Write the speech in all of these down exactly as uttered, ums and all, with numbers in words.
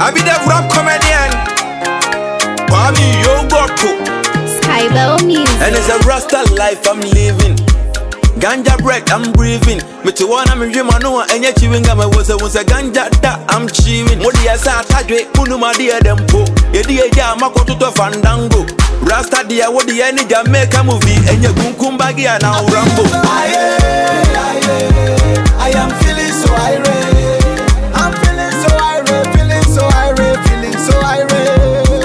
I be the rap comedian. Kwame Yogoto. Skybo music. And it's a Rasta life I'm living. Ganja break, I'm breathing. Me to one, I'm a dream, I know, and yet chewing gum. I was a was a ganja that I'm chewing. What do you say? I drink, Unuma dear Dempo. A dear Yamako to Fandango. Rasta dear, what the any Jamaica movie, and your Kumkumbagi and now Rambo. I am feeling so irate. I'm feeling so irate, feeling so irate, feeling so irate.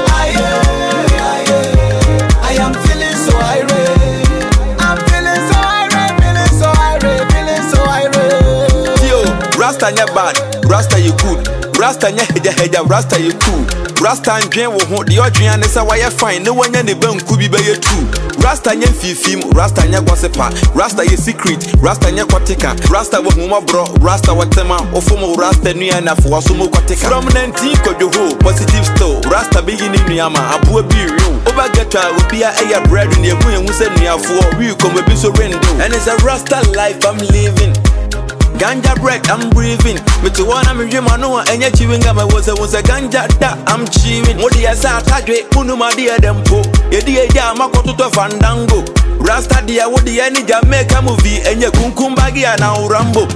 I am feeling so irate. I'm feeling so irate, feeling so irate, feeling so irate. Yo, Rasta nye bad, Rasta you good. Rasta nye heja heja, Rasta you cool. Rasta and Jane will hold the ordinary and say why you fine. No one any bone could be very true. Rasta nye fifim, Rasta nye gossipa, Rasta ye secret, Rasta nye kwatika, Rasta wa muma bro, Rasta wa tema, ofomo Rasta ni ana for sumo kwatika. From nineteen ko do ho, positive still, Rasta beginning ni ama, abu be real. Over get to will be a air bread in your moon, we say ni for we come be so rendo. And it's a Rasta life I'm living. Ganja break, I'm breathing. Me to one, I'm a dream, I know, and yet chewing gum. I was a was a ganja that I'm chewing. What do you say? I drink, Unuma dear Dempo. A dear Yamako to Fandango. Rasta dear, what the any Jamaica movie, and your Kumkumbagi and now Rambo.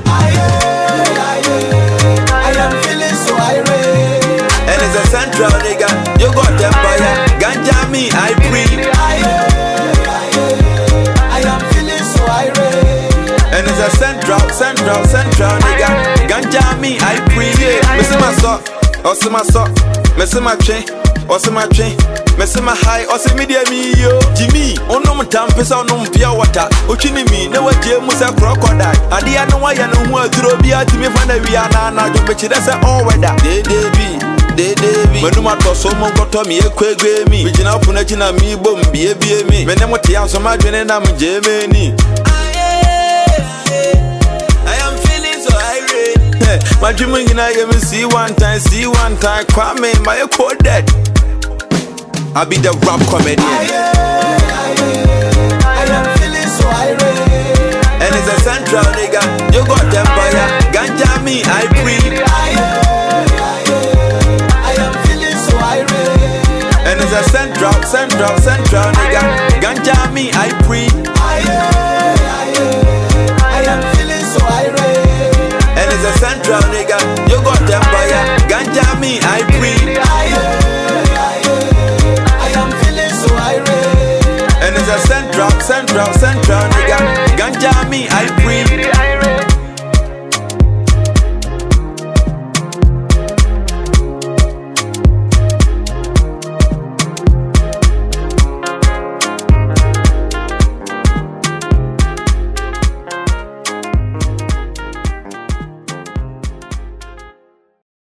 I am feeling so irate. And it's a central nigga, you got empire. Ganja me, I breathe. I am feeling so irate. And it's a central, central, central nigga. Ganja me, I breathe. Missing my sock, or see my sock, missing my chain, or see my chain, missing my high, or see media me yo. Jimmy, on no tampes on no pure water. Uchini me, no what Jim was a crocodile. I didn't know why I know what to be at me from the Rihanna. Now you bet you that's all weather. They be. They be. When no matter so much got to me, a quick me. We can open it in a me boom, be a be me. When I'm what you have so much when I'm Jamie. My dream in I am see one time, see one time, Kwame, my code dead. I be the rap comedian. I am feeling so irate. And it's a central nigga, you got empire. Ganja me, I breathe. I am feeling so irate. And it's a central, central, central nigga. Ganja me, I breathe. I am feeling so irate. And it's a central nigga, you got empire. Ganja me, I breathe. I am feeling so irate. And it's a central, central, central nigga. Ganja me, I